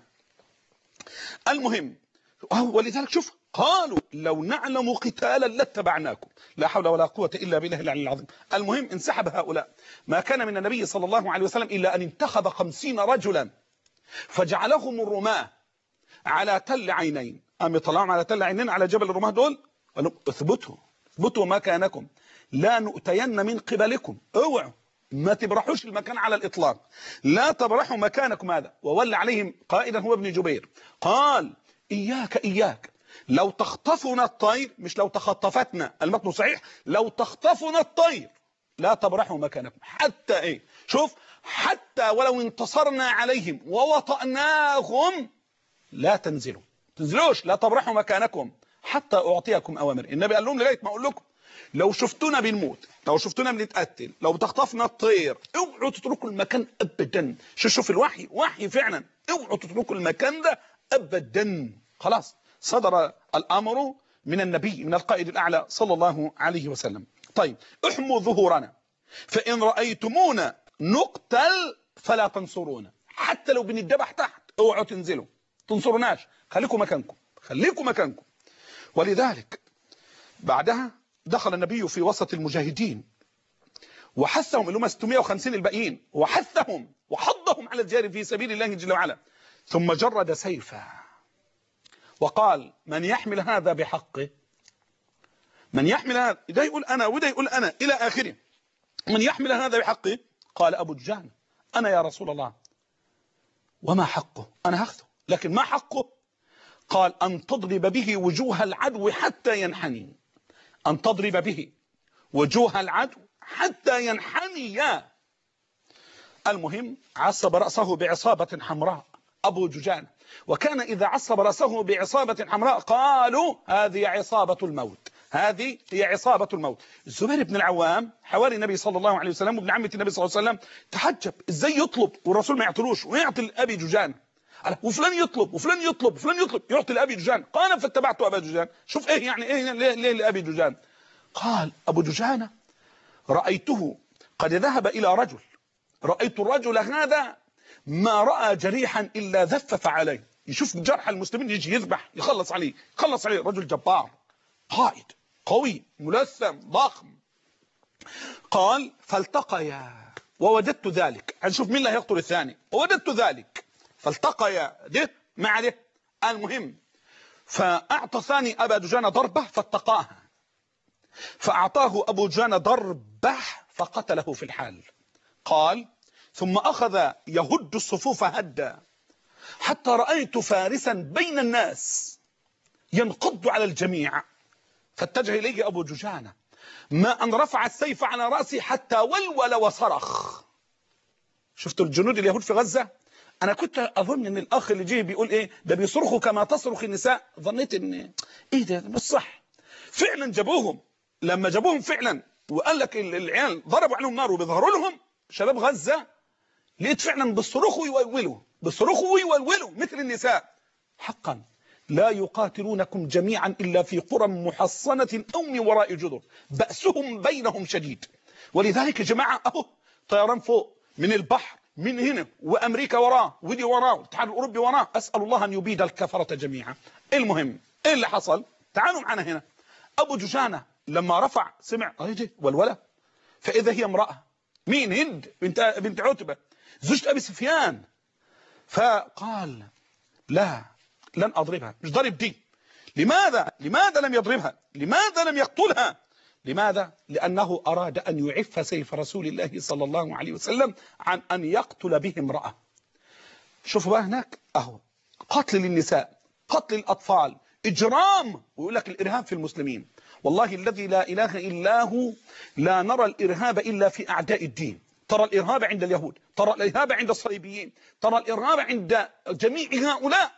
المهم ولذلك شوف قالوا لو نعلم قتالا لاتبعناكم، لا حول ولا قوة إلا بالله العلي العظيم. المهم انسحب هؤلاء. ما كان من النبي صلى الله عليه وسلم إلا أن انتخب 50 رجلا فجعلهم الرماة على تل عينين. قام يطلعهم على تل عينين على جبل الرماة دول، قالوا اثبتوا مكانكم لا نؤتين من قبلكم، اوعوا ما تبرحوش المكان على الإطلاق، لا تبرحوا مكانكم هذا. وولى عليهم قائدا هو ابن جبير، قال إياك لو تخطفنا الطير، مش لو تخطفتنا، المتن صحيح، لو تخطفنا الطير لا تبرحوا مكانكم. حتى ايه؟ شوف، حتى ولو انتصرنا عليهم ووطأناهم لا تنزلوش، لا تبرحوا مكانكم حتى أعطيكم أوامر. النبي قال لهم لغاية ما أقول لكم لو شفتونا بنموت، لو شفتونا بنتقتل، لو بتخطفنا الطير، اوعوا تتركوا المكان أبدا. شوف الوحي وحي فعلا، اوعوا تتركوا المكان ده أبدا. خلاص صدر الأمر من النبي، من القائد الأعلى صلى الله عليه وسلم. طيب احموا ظهورنا فإن رأيتمونا نقتل فلا تنصرونا. حتى لو بنتذبح تحت اوعوا تنزلوا تنصروناش، خليكم مكانكم. ولذلك بعدها دخل النبي في وسط المجاهدين وحثهم، اللي هم 650 الباقيين، وحثهم وحضهم على الجهاد في سبيل الله جل وعلا. ثم جرد سيفه وقال من يحمل هذا بحقه، من يحمل هذا، ده يقول أنا وده يقول أنا إلى آخره، من يحمل هذا بحقه. قال أبو دجان أنا يا رسول الله. وما حقه؟ أنا هاخذه لكن ما حقه؟ قال أن تضرب به وجوه العدو حتى ينحني، أن تضرب به وجوه العدو حتى ينحني. المهم عصب رأسه بعصابة حمراء أبو دجانة، وكان إذا عصب رأسه بعصابة حمراء قالوا هذه عصابة الموت، هذه هي عصابة الموت. الزبير بن العوام حواري النبي صلى الله عليه وسلم وابن عمة النبي صلى الله عليه وسلم تحجب ازاي يطلب والرسول ما يعطلوش ويعطي لأبي دجانة، وفلان يطلب وفلان يطلب وفلان يطلب يعطي لأبي دجانة. قال فاتبعت أبا دجانة. شوف ايه يعني ايه ليه لأبي دجانة؟ قال أبو دجانة رأيته قد ذهب إلى رجل، رأيت الرجل هذا ما رأى جريحا إلا ذفف عليه، يشوف جرح المسلمين يجي يذبح يخلص عليه، يخلص عليه. رجل جبار قائد قوي ملثم ضخم. قال فالتقيا ووجدت ذلك، هنشوف مين اللي هيقتل الثاني، ووجدت ذلك فالتقيا ده مع ده. المهم فأعطى ثاني أبا دجانة ضربة فاتقاها، فأعطاه أبو دجانة ضربة فقتله في الحال. قال ثم أخذ يهد الصفوف هدا حتى رأيت فارسا بين الناس ينقض على الجميع، فاتجه إليه أبو دجانة ما أن رفع السيف على رأسي حتى ولول وصرخ. شفتوا الجنود اليهود في غزة؟ أنا كنت أظن أن الأخ اللي جه بيقول إيه ده بيصرخوا كما تصرخ النساء، ظنيت أن إيه ده مش صح. فعلا جابوهم، لما جابوهم فعلا وقال لك العيال ضربوا عليهم نار وبيظهروا لهم شباب غزة، لقيت فعلا بيصرخوا ويولولوا، بيصرخوا ويولولوا مثل النساء. حقا لا يقاتلونكم جميعا إلا في قرى محصنة أو من وراء جدر بأسهم بينهم شديد. ولذلك يا جماعة أهو طيران فوق من البحر من هنا وأمريكا وراه ودي وراه والاتحاد الأوروبي وراه، أسأل الله أن يبيد الكفرة جميعا. المهم إيه اللي حصل؟ تعالوا معنا هنا. أبو دجانة لما رفع سمع أيدي والولا، فإذا هي امرأة. مين؟ هند بنت عتبة زوجة أبي سفيان. فقال لا لن أضربها، مش ضرب دي. لماذا لم يضربها؟ لماذا لم يقتلها؟ لماذا؟ لأنه أراد أن يعف سيف رسول الله صلى الله عليه وسلم عن أن يقتل به امرأة. شوفوا بقى هناك أهو قتل للنساء، قتل الأطفال، إجرام. ويقول لك الإرهاب في المسلمين. والله الذي لا إله إلا هو لا نرى الإرهاب إلا في أعداء الدين. ترى الإرهاب عند اليهود، ترى الإرهاب عند الصليبيين، ترى الإرهاب عند جميع هؤلاء.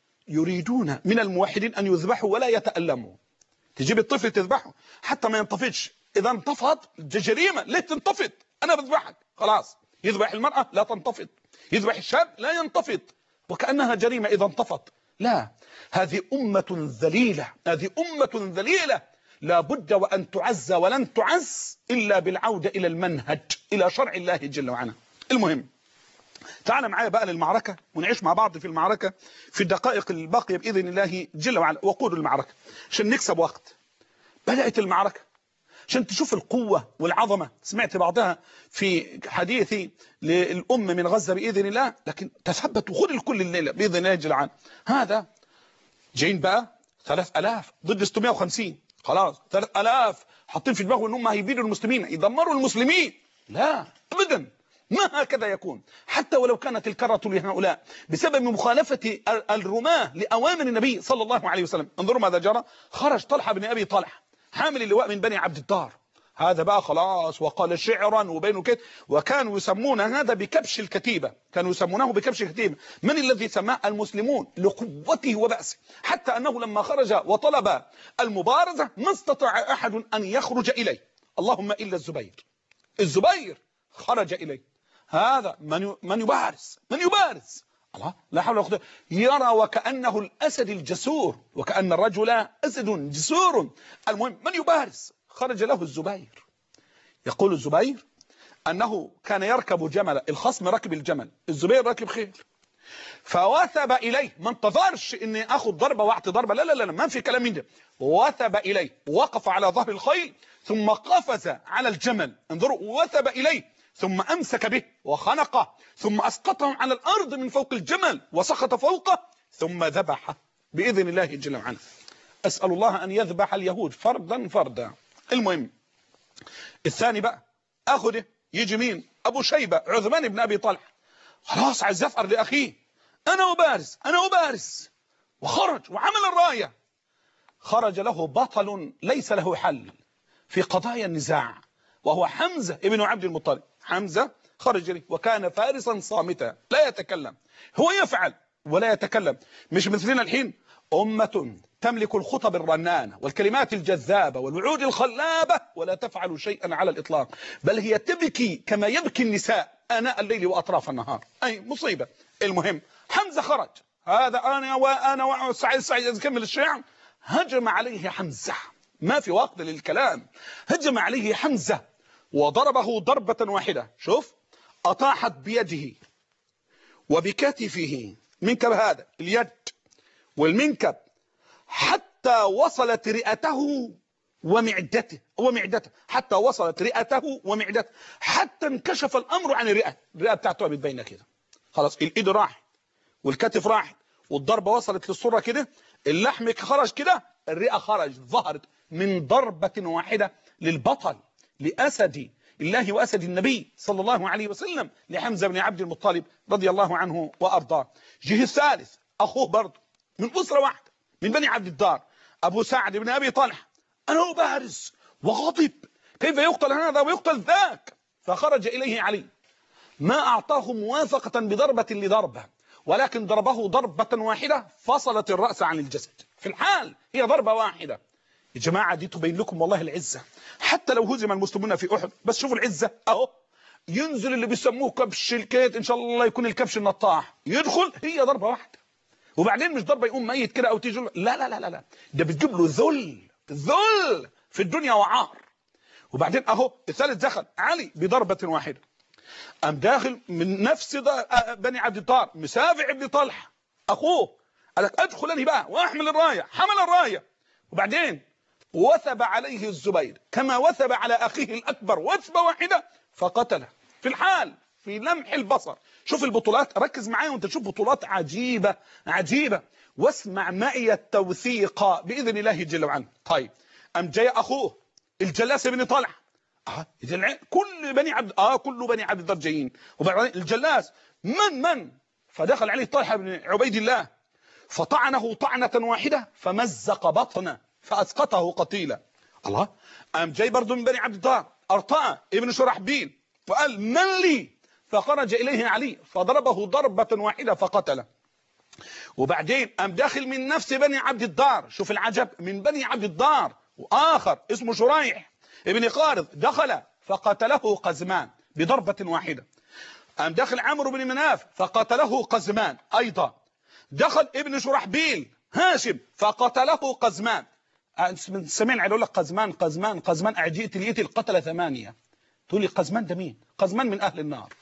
يريدون من الموحدين أن يذبحوا ولا يتألموا. تجيب الطفل تذبحه حتى ما ينتفضش، إذا انتفض جريمة. ليه تنتفض؟ أنا بذبحك خلاص. يذبح المرأة لا تنتفض، يذبح الشاب لا ينتفض، وكأنها جريمة إذا انتفض. لا، هذه أمة ذليلة، هذه أمة ذليلة لا بد وأن تعز ولن تعز إلا بالعودة إلى المنهج، إلى شرع الله جل وعلا. المهم تعال معايا بقى للمعركة ونعيش مع بعض في المعركة في الدقائق الباقية بإذن الله جل وعلا. وقود المعركة عشان نكسب وقت. بدأت المعركة عشان تشوف القوة والعظمة. سمعت بعضها في حديثي للأم من غزة بإذن الله، لكن تثبت وخذ الكل الليلة بإذن الله جل وعلا. هذا جايين بقى 3000 ضد 650، خلاص 3000 حاطين في دماغهم انهم هيبيدوا المسلمين يدمروا المسلمين. لا ابدا، ما هكذا يكون. حتى ولو كانت الكرة لهؤلاء بسبب مخالفة الرماة لأوامر النبي صلى الله عليه وسلم. انظروا ماذا جرى. خرج طلحة بن أبي طلحة حامل اللواء من بني عبد الدار. هذا بقى خلاص وقال شعرا وبينه كده، وكانوا يسمون هذا بكبش الكتيبة، كانوا يسمونه بكبش الكتيبة. من الذي سماه؟ المسلمون لقوته وبأسه، حتى أنه لما خرج وطلب المبارزة ما استطاع أحد أن يخرج إليه، اللهم إلا الزبير. الزبير خرج إليه. هذا من يبارز، من يبارز. الله لا حول ولا قوة. يرى وكأنه الأسد الجسور، وكأن الرجل أسد جسور. المهم من يبارز. خرج له الزبير. يقول الزبير أنه كان يركب جمل، الخصم ركب الجمل، الزبير ركب خيل، فوثب إليه. ما انتظرش إني أخذ ضربة وأعطي ضربة، لا لا لا، ما في كلام من ده. وثب إليه، وقف على ظهر الخيل ثم قفز على الجمل. انظروا، وثب إليه ثم أمسك به وخنقه ثم أسقطه على الأرض من فوق الجمل وسقط فوقه ثم ذبحه بإذن الله جل وعلا. أسأل الله أن يذبح اليهود فردا فردا. المهم الثاني بقى أخده، يجي مين؟ أبو شيبة عثمان بن أبي طلحة. خلاص عايز يفقر لأخيه. أنا أبارز أنا أبارز، وخرج وعمل الراية. خرج له بطل ليس له حل في قضايا النزاع، وهو حمزة ابن عبد المطلب. حمزة خرج لي وكان فارسا صامتا لا يتكلم، هو يفعل ولا يتكلم. مش مثلنا الحين أمة تملك الخطب الرنانة والكلمات الجذابة والوعود الخلابة ولا تفعل شيئا على الإطلاق، بل هي تبكي كما يبكي النساء آناء الليل وأطراف النهار. أي مصيبة. المهم حمزة خرج، هذا أنا وسعيد كمل الشعر. هجم عليه حمزة، ما في وقت للكلام. هجم عليه حمزة وضربه ضربة واحدة. شوف، أطاحت بيده وبكتفه، منكب هذا اليد والمنكب، حتى وصلت رئته ومعدته حتى وصلت رئته ومعدته، حتى انكشف الأمر عن الرئة بتاعته بتبين كده. خلاص الإيد راحت والكتف راحت والضربة وصلت للصورة كده، اللحم خرج كده، الرئة خرج ظهرت من ضربة واحدة للبطل، لأسد الله وأسد النبي صلى الله عليه وسلم، لحمزة بن عبد المطلب رضي الله عنه وأرضاه. جه الثالث أخوه برضه من أسرة واحدة من بني عبد الدار، أبو سعد بن أبي طلحة. أنا بارز وغضب، كيف يقتل هذا ويقتل ذاك؟ فخرج إليه علي، ما أعطاه موافقة بضربة لضربة، ولكن ضربه ضربة واحدة فصلت الرأس عن الجسد في الحال، هي ضربة واحدة. يا جماعة دي تبين لكم والله العزة، حتى لو هزم المسلمون في أحد، بس شوفوا العزة أهو. ينزل اللي بيسموه كبش الكيت، إن شاء الله يكون الكبش النطاح، يدخل هي ضربة واحدة، وبعدين مش ضربة يقوم ميت كده أو تيجي، لا لا لا لا لا، ده بتجيب له ذل في الدنيا وعار. وبعدين أهو الثالث دخل علي بضربة واحدة، قام داخل من نفس بني عبد الدار مسافع بن طلحة أخوه، قال لك أدخل أنا بقى وأحمل الراية، حمل الراية. وبعدين وثب عليه الزبير كما وثب على أخيه الأكبر وثبة واحدة فقتله في الحال، في لمح البصر. شوف البطولات، ركز معايا وانت تشوف بطولات عجيبة عجيبة، واسمع معي التوثيق بإذن الله جل وعلا. طيب أم جاي أخوه الجلاس بن طلحة، كل بني عبد الدار جايين، وبعدين الجلاس من فدخل عليه طلحة بن عبيد الله فطعنه طعنة واحدة فمزق بطنه فأسقطه قتيلا. الله. قام جاي برضه من بني عبد الدار أرطاء ابن شرحبيل وقال من لي، فخرج إليه علي فضربه ضربة واحدة فقتله. وبعدين قام داخل من نفس بني عبد الدار، شوف العجب، من بني عبد الدار وآخر اسمه شريح ابن قارض دخل فقتله قزمان بضربة واحدة. قام داخل عمرو بن مناف فقتله قزمان أيضا. دخل ابن شرحبيل هاشم فقتله قزمان. سمعنا يقول لك قزمان أعجئت ليت القتل 8. تقول لي قزمان ده مين؟ قزمان من أهل النار.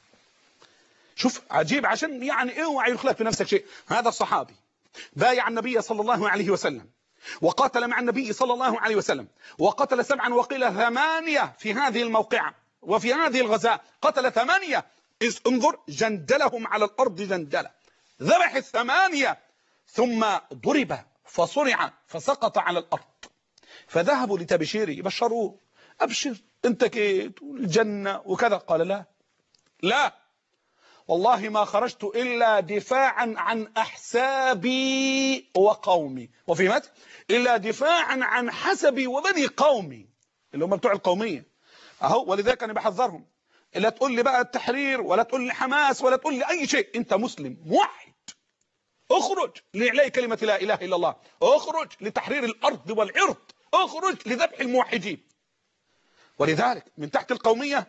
شوف عجيب، عشان يعني اوعى يخلق في نفسك شيء. هذا الصحابي بايع النبي صلى الله عليه وسلم وقاتل مع النبي صلى الله عليه وسلم، وقتل 7 وقيل 8 في هذه الموقعة، وفي هذه الغزاة قتل 8. انظر جندلهم على الأرض جندلة، ذبح 8 ثم ضرب فصرع فسقط على الأرض، فذهبوا لتبشيره يبشروه، أبشر أنت كيت الجنة وكذا. قال لا والله ما خرجت إلا دفاعا عن أحسابي وقومي، وفي متى إلا دفاعا عن حسبي وبني قومي، اللي هم بتوع القومية أهو. ولذلك أنا بحذرهم، لا تقول لي بقى التحرير ولا تقول لي حماس ولا تقول لي أي شيء، أنت مسلم موحد، اخرج لإعلاء كلمة لا إله إلا الله، اخرج لتحرير الأرض والعرض، اخرج لذبح الموحدين. ولذلك من تحت القومية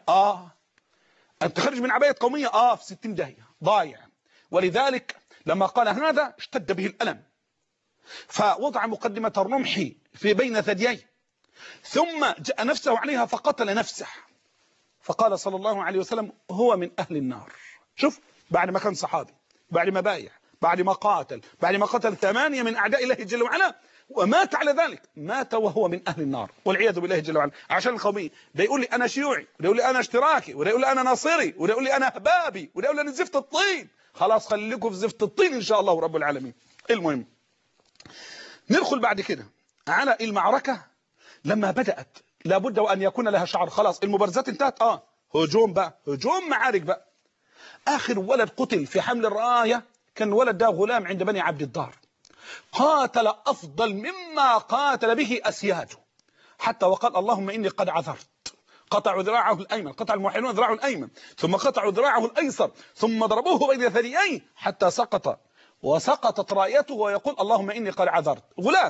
أن تخرج من عباية قومية في 60 داهية ضايع. ولذلك لما قال هذا اشتد به الألم، فوضع مقدمة الرمح في بين ثدييه، ثم جاء نفسه عليها فقتل نفسه، فقال صلى الله عليه وسلم هو من أهل النار. شوف، بعد ما كان صحابي، بعد ما بايع، بعد ما قاتل، بعد ما قتل 8 من أعداء الله جل وعلا ومات على ذلك، مات وهو من أهل النار والعياذ بالله جل وعلا. عشان القومية ده يقول لي أنا شيوعي، وده يقول لي أنا اشتراكي، وده يقول لي أنا ناصري، وده يقول لي أنا أحبابي، وده يقول لي أنا زفت الطين. خلاص خليكم في زفت الطين إن شاء الله رب العالمين. المهم ندخل بعد كده على المعركة. لما بدأت لابد وأن يكون لها شعر، خلاص المبارزات انتهت، هجوم بقى، هجوم معارك بقى. آخر ولد قتل في حمل الراية كان الولد ده غلام عند بني عبد الدار، قاتل أفضل مما قاتل به أسياده، حتى وقال اللهم إني قد عثرت. قطعوا ذراعه الأيمن، قطع الموحدون ذراعه الأيمن، ثم قطعوا ذراعه الأيسر، ثم ضربوه بين ثدييه حتى سقط، وسقطت رايته ويقول اللهم إني قد عثرت، غلام.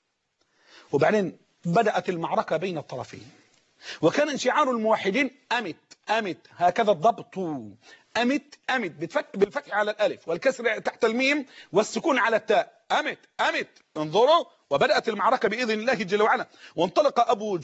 وبعدين بدأت المعركة بين الطرفين، وكان انشعار الموحدين أمت أمت، هكذا الضبط، أمت أمت بالفتح على الألف والكسر تحت الميم والسكون على التاء، أمت أمت. انظروا، وبدأت المعركة بإذن الله جل وعلا. وانطلق أبو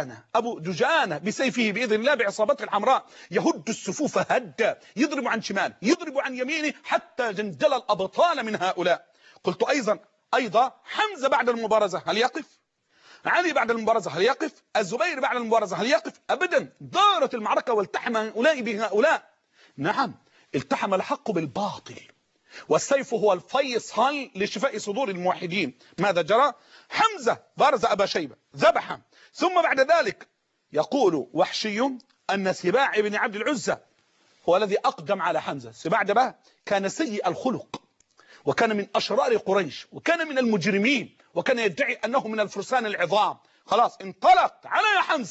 دجانة بسيفه بإذن الله بعصابته الحمراء، يهد الصفوف هدا، يضرب عن شمال يضرب عن يمينه، حتى جندل الأبطال من هؤلاء. قلت أيضا حمزة بعد المبارزة هل يقف؟ علي بعد المبارزة هل يقف؟ الزبير بعد المبارزة هل يقف؟ أبدا. دارت المعركة والتحم هؤلاء بهؤلاء. نعم، التحم الحق بالباطل، والسيف هو الفيصل لشفاء صدور الموحدين. ماذا جرى؟ حمزة بارز أبا شيبة ذبحه، ثم بعد ذلك يقول وحشي أن سباع بن عبد العزة هو الذي أقدم على حمزة. سباع ده كان سيء الخلق، وكان من أشرار قريش، وكان من المجرمين، وكان يدعي أنه من الفرسان العظام. خلاص انطلق على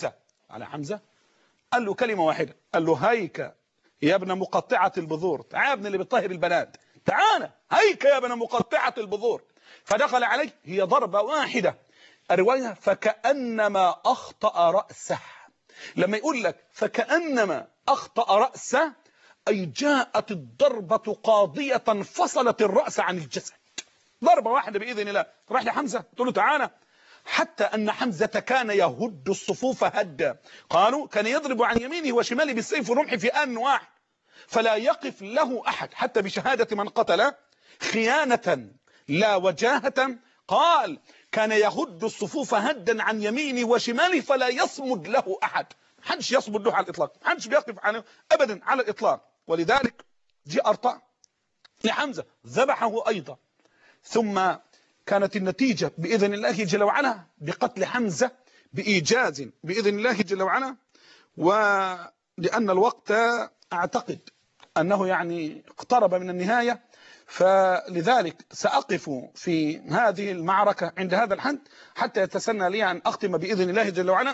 حمزة قال له كلمة واحدة، قال له هيك يا ابن مقطعة البذور، تعال يا ابن اللي بتطهر البنات، تعال هيك يا ابن مقطعة البذور. فدخل عليه، هي ضربة واحدة. الرواية فكأنما أخطأ رأسه. لما يقول لك فكأنما أخطأ رأسه، أي جاءت الضربة قاضية فصلت الرأس عن الجسد، ضربة واحدة بإذن الله. راح لحمزة تقول له تعالى، حتى أن حمزة كان يهد الصفوف هدا. قالوا كان يضرب عن يمينه وشماله بالسيف والرمح في آن واحد، فلا يقف له أحد، حتى بشهادة من قتل خيانة لا وجاهة. قال كان يهد الصفوف هدا عن يمينه وشماله، فلا يصمد له أحد، محدش يصمد له على الإطلاق، محدش بيقف عنه أبدا على الإطلاق. ولذلك جاء أرطاء لحمزة ذبحه أيضا. ثم كانت النتيجة بإذن الله جل وعلا بقتل حمزة بإيجاز بإذن الله جل وعلا. ولأن الوقت أعتقد أنه يعني اقترب من النهاية، فلذلك سأقف في هذه المعركة عند هذا الحد، حتى يتسنى لي أن أختم بإذن الله جل وعلا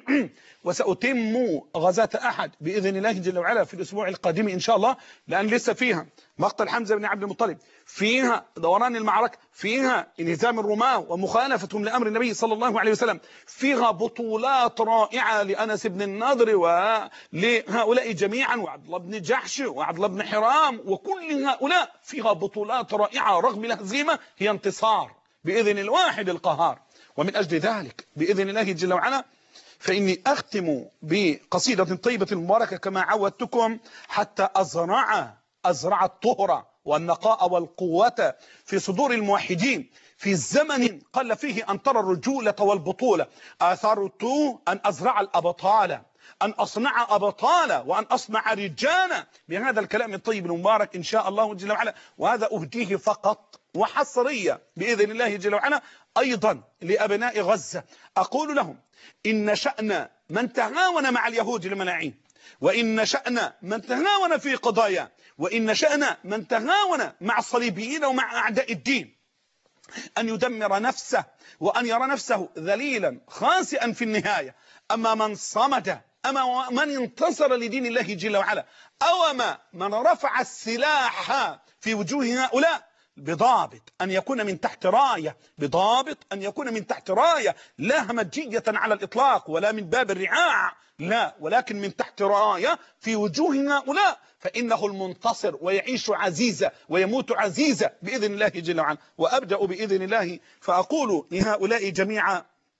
وسأتم غزاة أحد بإذن الله جل وعلا في الأسبوع القادم إن شاء الله، لأن لسه فيها مقتل حمزة بن عبد المطلب، فيها دوران المعركة، فيها انهزام الرومان ومخالفتهم لأمر النبي صلى الله عليه وسلم، فيها بطولات رائعة لأنس بن النضر ولهؤلاء جميعا، وعبد الله بن جحش وعبد الله بن حرام، وكل هؤلاء فيها بطولات رائعة، رغم الهزيمة هي انتصار بإذن الواحد القهار. ومن أجل ذلك بإذن الله جل وعلا فإني أختم بقصيدة طيبة مباركة كما عودتكم، حتى أزرع الطهر والنقاء والقوة في صدور الموحدين في زمن قل فيه أن ترى الرجولة والبطولة. آثرت أن أزرع الأبطال، أن أصنع أبطالا، وأن أصنع رجالا بهذا الكلام الطيب المبارك إن شاء الله جل وعلا. وهذا أهديه فقط وحصرية بإذن الله جل وعلا أيضا لأبناء غزة. أقول لهم إن شأن من تهاون مع اليهود الملاعين، وإن شأن من تهاون في قضايا، وإن شأن من تهاون مع الصليبيين ومع أعداء الدين أن يدمر نفسه، وأن يرى نفسه ذليلا خاسئا في النهاية. أما من صمد، أما من انتصر لدين الله جل وعلا، أو من رفع السلاح في وجوه هؤلاء، بضابط أن يكون من تحت راية، بضابط أن يكون من تحت راية لا همجية على الإطلاق ولا من باب الرعاع، لا، ولكن من تحت راية في وجوه هؤلاء، فإنه المنتصر ويعيش عزيزا ويموت عزيزا بإذن الله جل وعلا. وأبدأ بإذن الله فأقول لهؤلاء جميعا: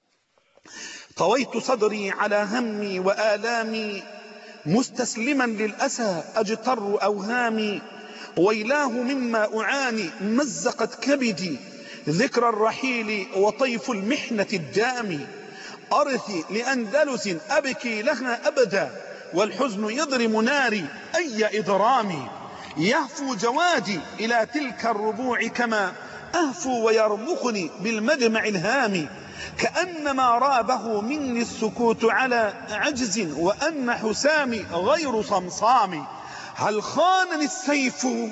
طويت صدري على همي وآلامي، مستسلما للأسى أجتر أوهامي، ويلاه مما أعاني مزقت كبدي، ذكرى الرحيل وطيف المحنة الدامي، أرثي لأندلس أبكي لها أبدا، والحزن يضرم ناري أي إضرامي، يهفو جوادي إلى تلك الربوع كما أهفو ويرمخني بالمدمع الهامي، كأنما رابه مني السكوت على عجز، وأن حسامي غير صمصامي، هل خانني السيف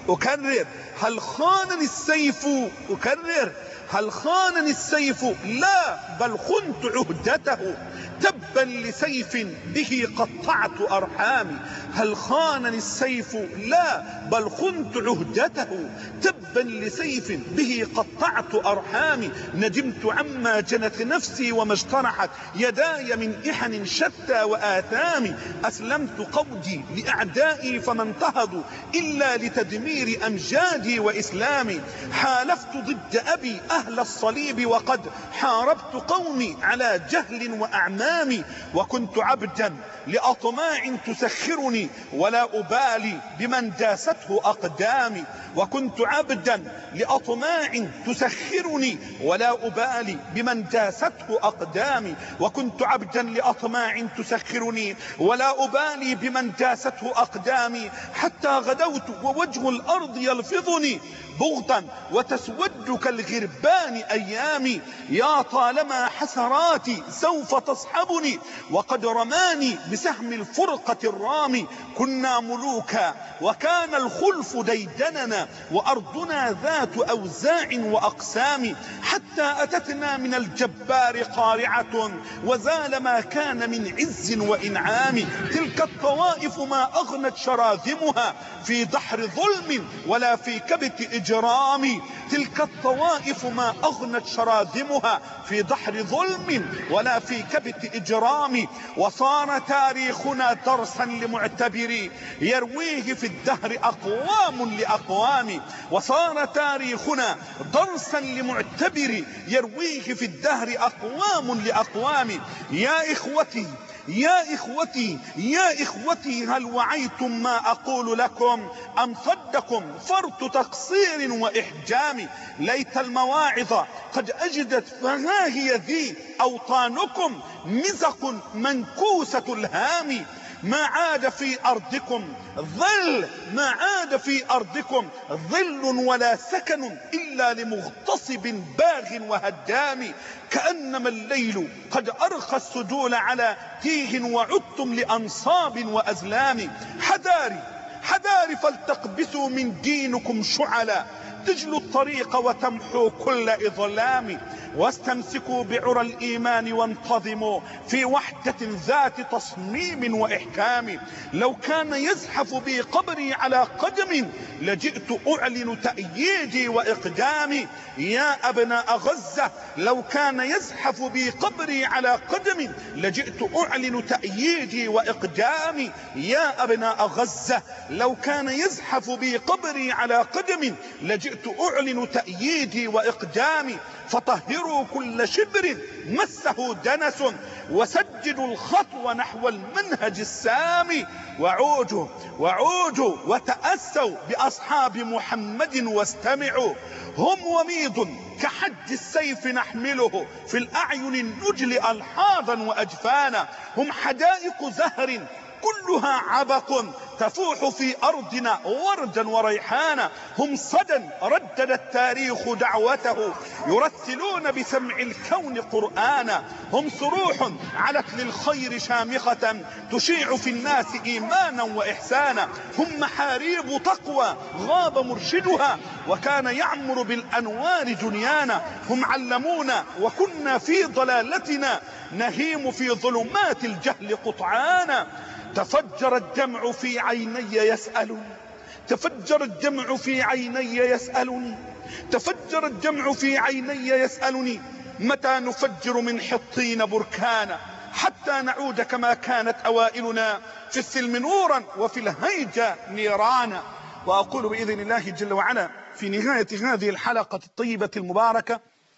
أكرر هل خانني السيف أكرر هل خانني السيف لا بل خنت عهدته تبا لسيف به قطعت أرحامي هل خانني السيف لا بل خنت عهدته تبا لسيف به قطعت أرحامي ندمت عما جنت نفسي وما اجترحت يداي من إحن شتى وآثامي أسلمت قودي لأعدائي فما انتهضوا إلا لتدمير أمجادي وإسلامي حالفت ضد أبي أهل الصليب وقد حاربت قومي على جهل وأعمام وكنت عبدا لأطماع تسخرني ولا أبالي بمن داسته أقدامي وكنت عبدا لأطماع تسخرني ولا أبالي بمن داسته أقدامي وكنت عبدا لأطماع تسخرني ولا أبالي بمن داسته أقدامي حتى غدوت ووجه الأرض يلفظني بغضا وتسود كالغربان أيامي يا طالما حسراتي سوف تصحبني وقد رماني بسهم الفرقة الرامي كنا ملوكا وكان الخلف ديدننا وأرضنا ذات أوزاع وأقسام حتى أتتنا من الجبار قارعة وزال ما كان من عز وإنعام تلك الطوائف ما أغنت شراذمها في دحر ظلم ولا في كبت إجرام تلك الطوائف ما أغنت شراذمها في دحر ظلم ولا في كبت إجرام وصار تاريخنا درسا لمعتبري يرويه في الدهر أقوام لأقوام وصار تاريخنا درسا لمعتبري يرويه في الدهر أقوام لأقوام يا إخوتي يا إخوتي يا إخوتي هل وعيتم ما أقول لكم أم صدكم فرط تقصير وإحجام ليت المواعظ قد أجدت فها هي ذي أوطانكم مزق منكوسة الهام ما عاد في أرضكم ظل ما عاد في أرضكم ظل ولا سكن إلا لمغتصب باغ وهدام كأنما الليل قد أرخى السدول على تيه وعدتم لأنصاب وأزلام حذاري حذاري فلتقبسوا من دينكم شعلا تجلوا الطريق وتمحوا كل إظلام واستمسكوا بعرى الإيمان وانتظموا في وحدة ذات تصميم وإحكام لو كان يزحف بي قبري على قدم لجئت أعلن تأييدي وإقدامي يا أبناء غزة لو كان يزحف بي قبري على قدم لجئت أعلن تأييدي وإقدامي يا أبناء غزة لو كان يزحف بي قبري على قدم لجئت أعلن تأييدي وإقدامي فطهروا كل شبر مسه دنس وسجدوا الخطو نحو المنهج السامي وعوجوا وتأسوا بأصحاب محمد واستمعوا هم وميض كحد السيف نحمله في الأعين النجل ألحاظا وأجفانا هم حدائق زهر كلها عبق تفوح في أرضنا وردا وريحانا هم صدى ردد التاريخ دعوته يرتلون بسمع الكون قرآنا هم صروح علت للخير شامخة تشيع في الناس إيمانا وإحسانا هم محاريب تقوى غاب مرشدها وكان يعمر بالأنوار دنيانا هم علمونا وكنا في ضلالتنا نهيم في ظلمات الجهل قطعانا تفجر الدمع في عيني يسألني تفجر الدمع في عيني يسألني تفجر الدمع في عيني يسألني متى نفجر من حطين بركانا حتى نعود كما كانت أوائلنا في السلم نورا وفي الهيجة نيرانا وأقول بإذن الله جل وعلا في نهاية هذه الحلقة الطيبة المباركة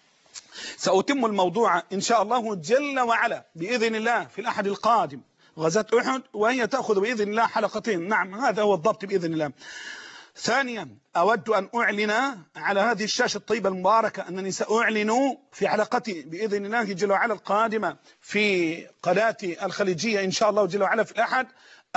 سأتم الموضوع إن شاء الله جل وعلا بإذن الله في الأحد القادم غزاة أحد وهي تأخذ بإذن الله حلقتين. نعم هذا هو الضبط بإذن الله. ثانيا أود أن أعلن على هذه الشاشة الطيبة المباركة أنني سأعلن في حلقتي بإذن الله جل وعلا القادمة في قناتي الخليجية إن شاء الله جل وعلا في الأحد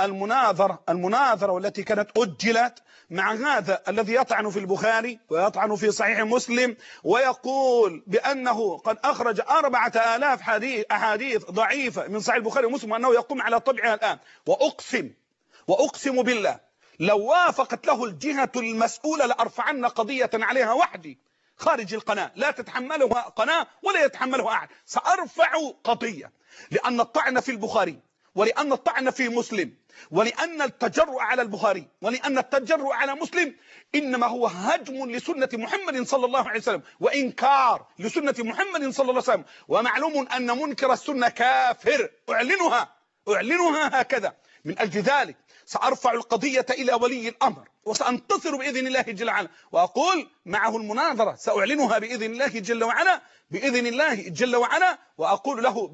المناظرة والتي كانت أجلت مع هذا الذي يطعن في البخاري ويطعن في صحيح مسلم ويقول بأنه قد أخرج 4000 أحاديث ضعيفة من صحيح البخاري ومسلم وأنه يقوم على طبعها الآن وأقسم بالله لو وافقت له الجهة المسؤولة لأرفعن قضية عليها وحدي خارج القناة، لا تتحملها قناة ولا يتحملها أحد. سأرفع قضية، لأن الطعن في البخاري، ولأن الطعن في مسلم، ولأن التجرؤ على البخاري، ولأن التجرؤ على مسلم إنما هو هدم لسنة محمد صلى الله عليه وسلم، وإنكار لسنة محمد صلى الله عليه وسلم. ومعلوم أن منكر السنة كافر. أعلنها هكذا. من أجل ذلك سأرفع القضية إلى ولي الأمر، وسأنتصر بإذن الله جل وعلا، وأقول معه المناظرة سأعلنها بإذن الله جل وعلا، بإذن الله جل وعلا. وأقول له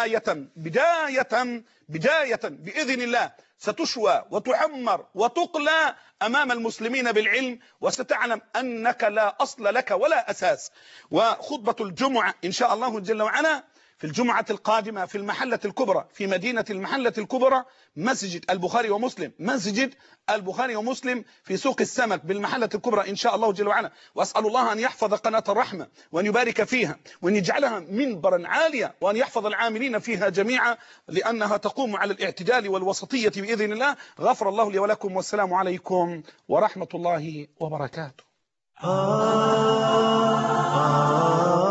بداية بإذن الله ستشوى وتحمر وتقلى أمام المسلمين بالعلم، وستعلم أنك لا أصل لك ولا أساس. وخطبة الجمعة إن شاء الله جل وعلا في الجمعة القادمة في المحلة الكبرى، في مدينة المحلة الكبرى، مسجد البخاري ومسلم، مسجد البخاري ومسلم في سوق السمك بالمحلة الكبرى إن شاء الله جل وعلا. وأسأل الله أن يحفظ قناة الرحمة وأن يبارك فيها وأن يجعلها منبرا عاليا، وأن يحفظ العاملين فيها جميعا، لأنها تقوم على الاعتدال والوسطية بإذن الله. غفر الله لي ولكم، والسلام عليكم ورحمة الله وبركاته.